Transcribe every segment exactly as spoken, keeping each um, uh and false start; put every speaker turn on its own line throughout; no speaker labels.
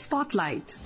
Spotlight.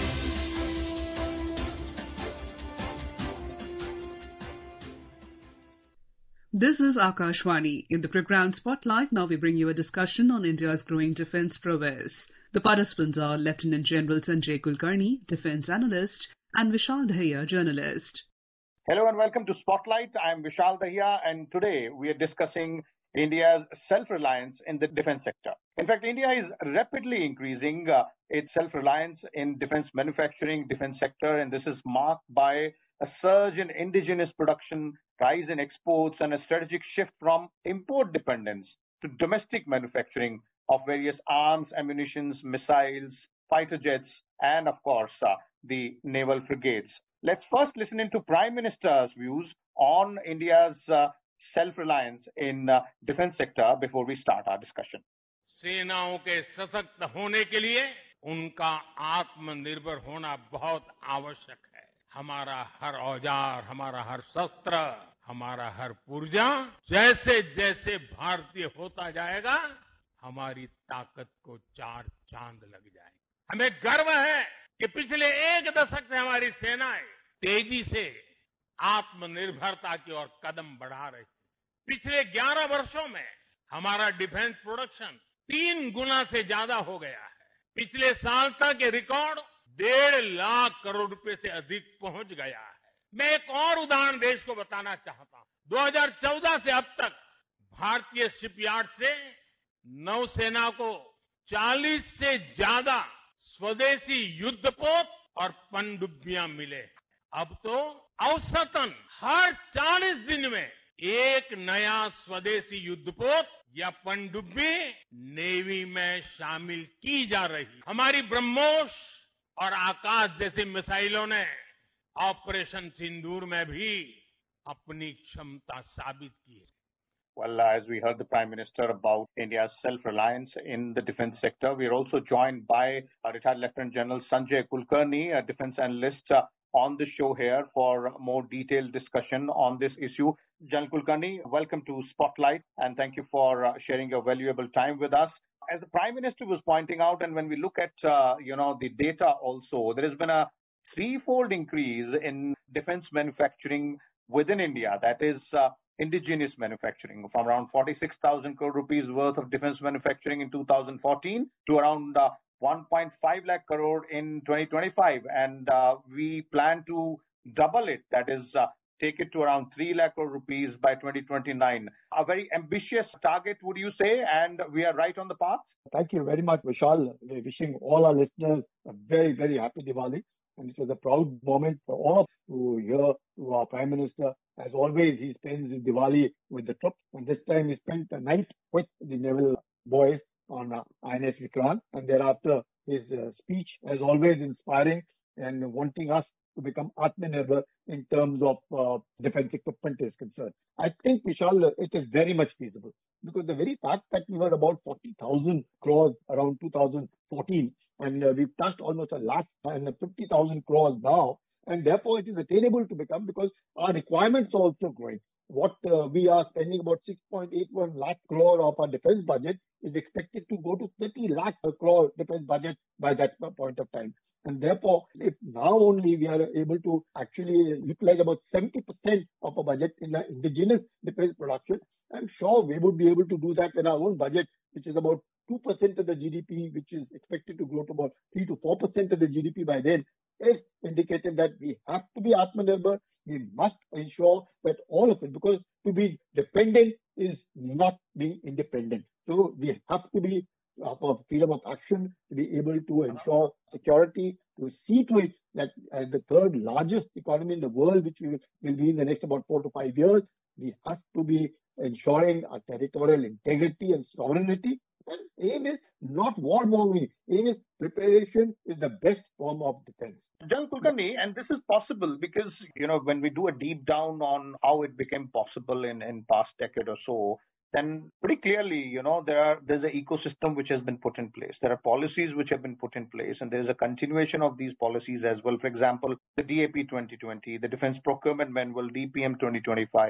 This is Akashvani. In the program Spotlight, now we bring you a discussion on India's growing defence prowess. The participants are Lieutenant General Sanjay Kulkarni, defence analyst, and Vishal Dahiya, journalist.
Hello and welcome to Spotlight. I am Vishal Dahiya, and today we are discussing India's self-reliance in the defence sector. In fact, India is rapidly increasing uh, its self-reliance in defence manufacturing, defence sector, and this is marked by a surge in indigenous production, rise in exports, and a strategic shift from import dependence to domestic manufacturing of various arms, ammunitions, missiles, fighter jets, and of course, uh, the naval frigates. Let's first listen into Prime Minister's views on India's uh, self-reliance in uh, defense sector before we start our discussion.
सेनाओं के सशक्त होने के लिए उनका आत्मनिर्भर होना बहुत आवश्यक है। हमारा हर औजार, हमारा हर शस्त्र, हमारा हर पुर्जा जैसे जैसे भारतीय होता जाएगा, हमारी ताकत को चार चांद लग जाएंगे। हमें गर्व है कि पिछले एक दशक से हमारी सेनाएं तेजी से आत्मनिर्भरता की ओर कदम बढ़ा रही है। पिछले ग्यारह वर्षों में हमारा डिफेंस प्रोडक्शन तीन गुना से ज्यादा हो गया है। पिछले साल तक ये रिकॉर्ड डेढ़ लाख करोड़ रुपए से अधिक पहुंच गया है। मैं एक और उदाहरण देश को बताना चाहता हूं। दो हज़ार चौदह से अब तक भारतीय शिपयार्ड से नौसेना को चालीस से ज्यादा स्वदेशी युद्धपोत और पनडुब्बियां मिले। अब तो औसतन हर चालीस दिन में एक नया स्वदेशी युद्धपोत या पनडुब्बी नेवी में शामिल की जा रही। हमारी ब्रह्मोस और आकाश जैसी मिसाइलों ने ऑपरेशन सिंदूर में भी अपनी क्षमता साबित की है।
Well, uh, as we heard the Prime Minister about India's self-reliance in the defense sector, we are also joined by uh, retired Lieutenant General Sanjay Kulkarni, a defense analyst, uh, on the show here for more detailed discussion on this issue. General Kulkarni, welcome to Spotlight, and thank you for uh, sharing your valuable time with us. As the Prime Minister was pointing out, and when we look at uh, you know the data also, there has been a threefold increase in defense manufacturing within India. That is uh, indigenous manufacturing, from around forty-six thousand crore rupees worth of defense manufacturing in two thousand fourteen to around uh, one point five lakh crore in twenty twenty-five, and uh, we plan to double it, that is uh, take it to around three lakh crore rupees by twenty twenty-nine. A very ambitious target, would you say, and we are right on the path?
Thank you very much, Vishal. We're wishing all our listeners a very, very happy Diwali. And it was a proud moment for all of us to hear to our Prime Minister. As always, he spends his Diwali with the troops. And this time he spent the night with the naval boys on uh, I N S Vikrant. And thereafter, his uh, speech, as always, inspiring and wanting us to become Atmanirbhar in terms of uh, defense equipment is concerned. I think, Vishal, it is very much feasible. Because the very fact that we were about forty thousand crores around two thousand fourteen, and uh, we've touched almost a lakh and fifty thousand crores now, and therefore it is attainable to become, because our requirements are also growing. What uh, we are spending, about six point eight one lakh crore of our defense budget, is expected to go to thirty lakh crore defense budget by that point of time. And therefore, if now only we are able to actually utilize about seventy percent of our budget in the indigenous defense production, I'm sure we would be able to do that in our own budget, which is about two percent of the G D P, which is expected to grow to about three to four percent of the G D P by then, is indicated that we have to be Atmanirbhar. We must ensure that all of it, because to be dependent is not being independent. So we have to be uh, for freedom of action, to be able to ensure security, to see to it that as the third largest economy in the world, which we will, will be in the next about four to five years, we have to be ensuring our territorial integrity and sovereignty. And aim is not warmongering. Aim is preparation is the best form of defense.
General Kulkarni, and this is possible because, you know, when we do a deep down on how it became possible in, in past decade or so, then pretty clearly, you know, there are there's an ecosystem which has been put in place. There are policies which have been put in place, and there's a continuation of these policies as well. For example, the D A P twenty twenty, the Defense Procurement Manual, D P M twenty twenty-five,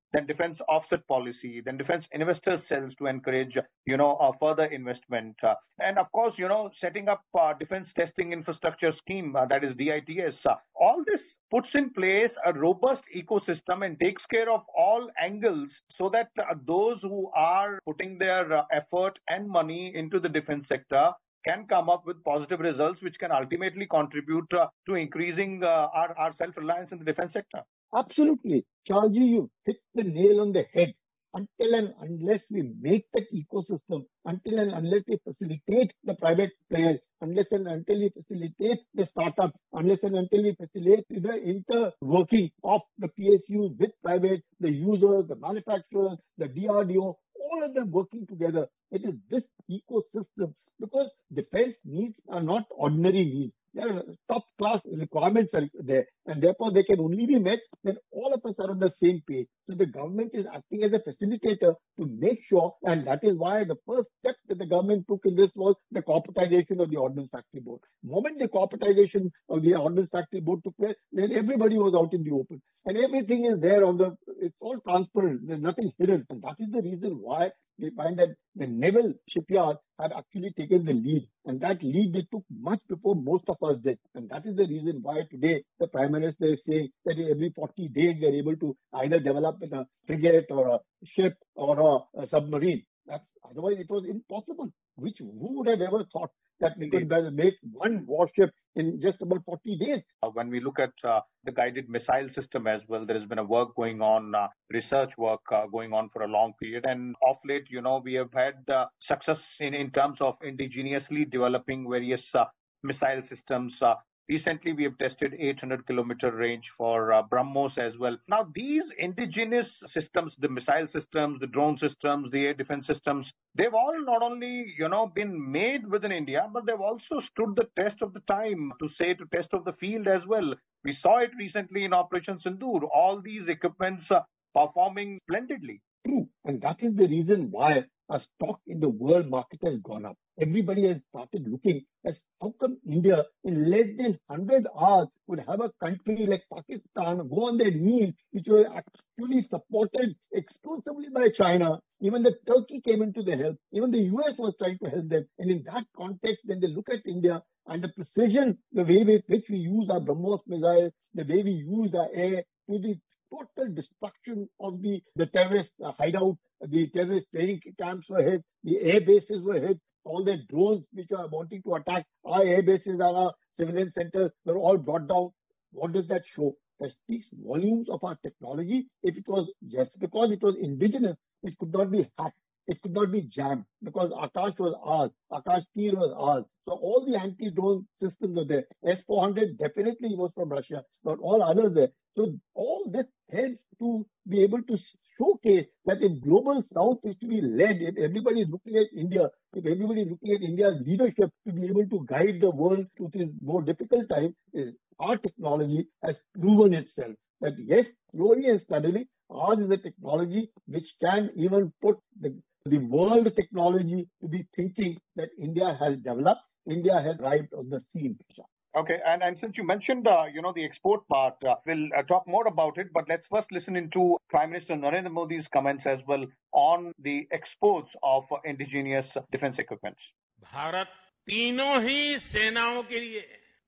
then defense offset policy, then defense investor cells to encourage, you know, uh, further investment. Uh, and of course, you know, setting up uh, defense testing infrastructure scheme, uh, that is D I T S. Uh, all this puts in place a robust ecosystem and takes care of all angles so that uh, those who are putting their uh, effort and money into the defense sector can come up with positive results, which can ultimately contribute uh, to increasing uh, our, our self-reliance in the defense sector.
Absolutely. Charji, you hit the nail on the head. Until and unless we make that ecosystem, until and unless we facilitate the private players, unless and until we facilitate the startup, unless and until we facilitate the interworking of the P S Us with private, the users, the manufacturers, the D R D O, all of them working together. It is this ecosystem, because defense needs are not ordinary needs. There are top class requirements are there, and therefore they can only be met when all of us are on the same page. So the government is acting as a facilitator to make sure, and that is why the first step that the government took in this was the corporatization of the Ordnance Factory Board. The moment the corporatization of the Ordnance Factory Board took place, then everybody was out in the open, and everything is there on the. It's all transparent. There's nothing hidden, and that is the reason why we find that the naval shipyard have actually taken the lead, and that lead they took much before most of us did. And that is the reason why today the Prime Minister is saying that every forty days they are able to either develop a frigate or a ship or a, a submarine. That's, otherwise it was impossible. Which who would have ever thought that we could make one warship in just about forty days?
Uh, when we look at uh, the guided missile system as well, there has been a work going on, uh, research work uh, going on for a long period. And of late, you know, we have had uh, success in, in terms of indigenously developing various uh, missile systems. Uh, Recently, we have tested eight hundred kilometer range for uh, BrahMos as well. Now, these indigenous systems, the missile systems, the drone systems, the air defense systems, they've all not only, you know, been made within India, but they've also stood the test of the time, to say, to test of the field as well. We saw it recently in Operation Sindoor. All these equipments uh, performing splendidly.
True. And that is the reason why our stock in the world market has gone up. Everybody has started looking as how come India in less than one hundred hours would have a country like Pakistan go on their knees, which were actually supported exclusively by China. Even the Turkey came into the help. Even the U S was trying to help them. And in that context, when they look at India and the precision, the way with which we use our BrahMos missiles, the way we use our air to the total destruction of the, the terrorist uh, hideout, the terrorist training camps were hit, the air bases were hit, all the drones which are wanting to attack our air bases and our civilian centers were all brought down. What does that show? That speaks volumes of our technology. If it was just because it was indigenous, it could not be hacked. It could not be jammed because Akash was ours. Akash Tir was ours. So all the anti-drone systems are there. S four hundred definitely was from Russia, but all others there. So all this helps to be able to showcase that if global south is to be led, if everybody is looking at India, if everybody is looking at India's leadership to be able to guide the world through this more difficult time, our technology has proven itself. That yes, slowly and steadily, ours is a technology which can even put the, the world technology to be thinking that India has developed, India has arrived on the scene.
Okay, and, and since you mentioned, uh, you know, the export part, uh, we'll uh, talk more about it, but let's first listen into Prime Minister Narendra Modi's comments as well on the exports of uh, indigenous defense equipments.
Bharat तीनों ही सेनाओं के लिए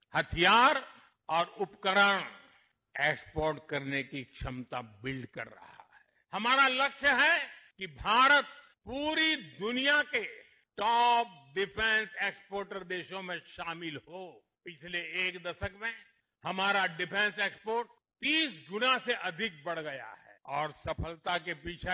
हथियार और उपकरण export करने की क्षमता बिल्ड कर रहा है. हमारा लक्ष्य है कि भारत पूरी दुनिया के टॉप डिफेंस एक्सपोर्टर देशों में शामिल हो. पिछले एक दशक में हमारा डिफेंस एक्सपोर्ट तीस गुना से अधिक बढ़ गया है और सफलता के पीछे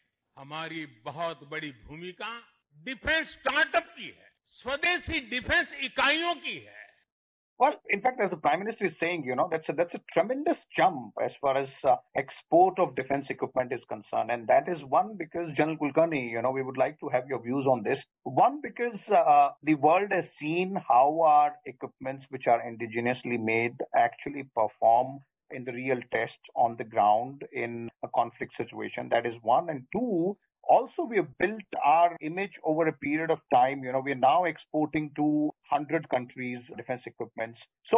हमारी बहुत बड़ी भूमिका डिफेंस स्टार्टअप की है, स्वदेशी डिफेंस इकाइयों की है.
Well, in fact, as the Prime Minister is saying, you know, that's a, that's a tremendous jump as far as uh, export of defense equipment is concerned. And that is one because, General Kulkarni, you know, we would like to have your views on this. One, because uh, the world has seen how our equipments, which are indigenously made, actually perform in the real test on the ground in a conflict situation. That is one. And two, also, we have built our image over a period of time. You know, we are now exporting to one hundred countries defense equipments. So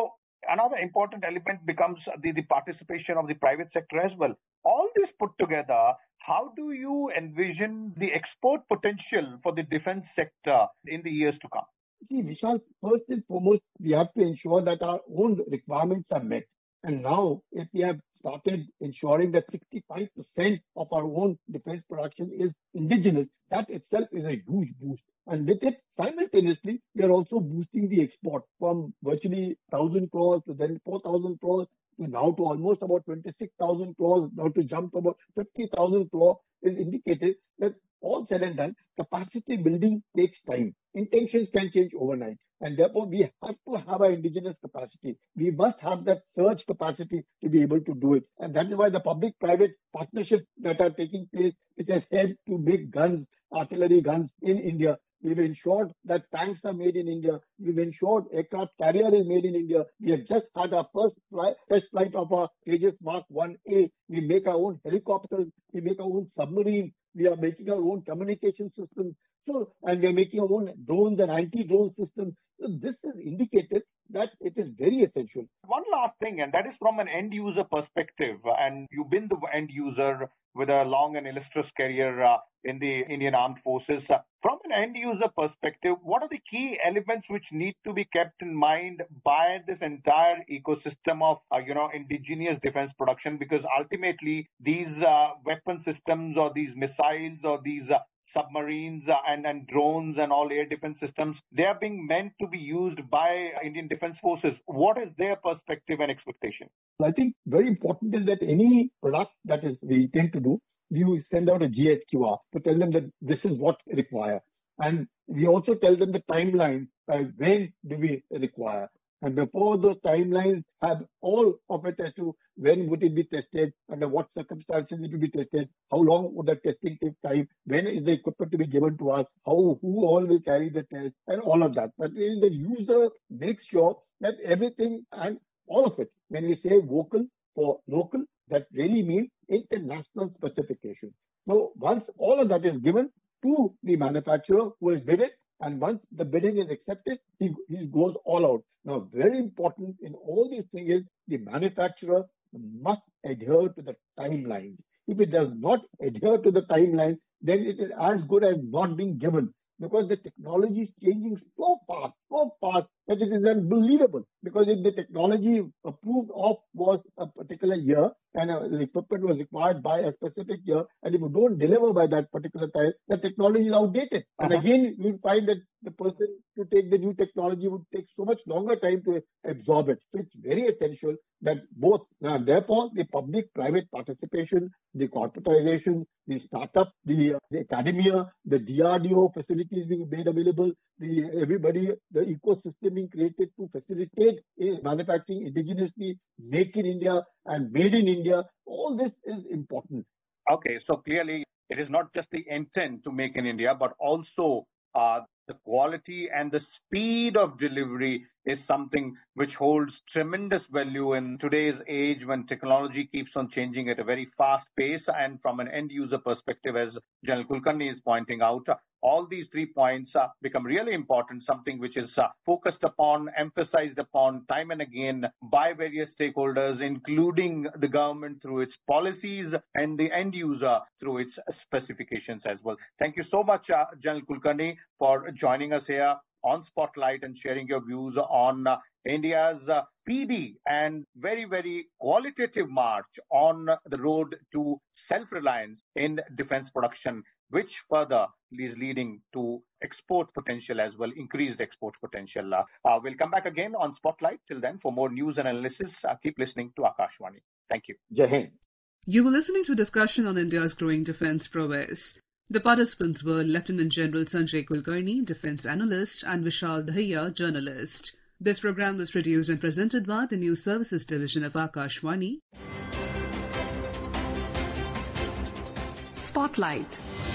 another important element becomes the, the participation of the private sector as well. All this put together, how do you envision the export potential for the defense sector in the years to come?
See, Vishal, first and foremost, we have to ensure that our own requirements are met. And now, if we have started ensuring that sixty-five percent of our own defense production is indigenous, that itself is a huge boost. And with it, simultaneously, we are also boosting the export from virtually one thousand crores to then four thousand crores to now to almost about twenty-six thousand crores, now to jump to about fifty thousand crores is indicated that all said and done, capacity building takes time. Intentions can change overnight. And therefore, we have to have our indigenous capacity. We must have that surge capacity to be able to do it. And that is why the public-private partnerships that are taking place, which has helped to make guns, artillery guns in India. We've ensured that tanks are made in India. We've ensured aircraft carrier is made in India. We have just had our first flight, test flight of our Tejas Mark one A. We make our own helicopters. We make our own submarines. We are making our own communication systems. So, and we are making our own drones and anti-drone systems. So this is indicated that it is very essential.
One last thing, and that is from an end user perspective. And you've been the end user with a long and illustrious career uh, in the Indian Armed Forces. Uh, from an end user perspective, what are the key elements which need to be kept in mind by this entire ecosystem of, uh, you know, indigenous defense production? Because ultimately, these uh, weapon systems or these missiles or these uh, submarines uh, and, and drones and all air defense systems, they are being meant to be used by Indian Defense Forces. What is their perspective and expectation?
I think very important is that any product that is we intend to do, we send out a G S Q R to tell them that this is what we require. And we also tell them the timeline, uh, when do we require. And before those timelines have all of it as to when would it be tested, under what circumstances it will be tested, how long would the testing take time, when is the equipment to be given to us, how who all will carry the test, and all of that. But the user makes sure that everything and all of it, when we say vocal for local, that really means international specification. So once all of that is given to the manufacturer who has bid it, and once the bidding is accepted, he, he goes all out. Now, very important in all these things is the manufacturer must adhere to the timeline. If it does not adhere to the timeline, then it is as good as not being given. Because the technology is changing so fast, so fast that it is unbelievable. Because if the technology approved of was a particular year and uh, the equipment was required by a specific year, and if you don't deliver by that particular time, the technology is outdated. Uh-huh. And again, you find that the person to take the new technology would take so much longer time to absorb it. So it's very essential that both, now therefore, the public-private participation, the corporatization, the startup, the, uh, the academia, the D R D O facilities being made available, the everybody, the ecosystem being created to facilitate uh, manufacturing indigenously, make in India and made in India. All this is important.
Okay, so clearly it is not just the intent to make in India, but also uh, the quality and the speed of delivery is something which holds tremendous value in today's age when technology keeps on changing at a very fast pace. And from an end user perspective, as General Kulkarni is pointing out, all these three points uh, become really important, something which is uh, focused upon, emphasized upon time and again by various stakeholders, including the government through its policies and the end user through its specifications as well. Thank you so much, uh, General Kulkarni, for joining us here on Spotlight and sharing your views on uh, India's uh, speedy and very, very qualitative march on the road to self-reliance in defense production, which further is leading to export potential as well, increased export potential. Uh, uh, we'll come back again on Spotlight. Till then, for more news and analysis, uh, keep listening to Akashvani. Thank you.
Jai Hind.
You were listening to a discussion on India's growing defense prowess. The participants were Lieutenant General Sanjay Kulkarni, defense analyst, and Vishal Dahiya, journalist. This program was produced and presented by the News Services Division of Akashvani.
Spotlight.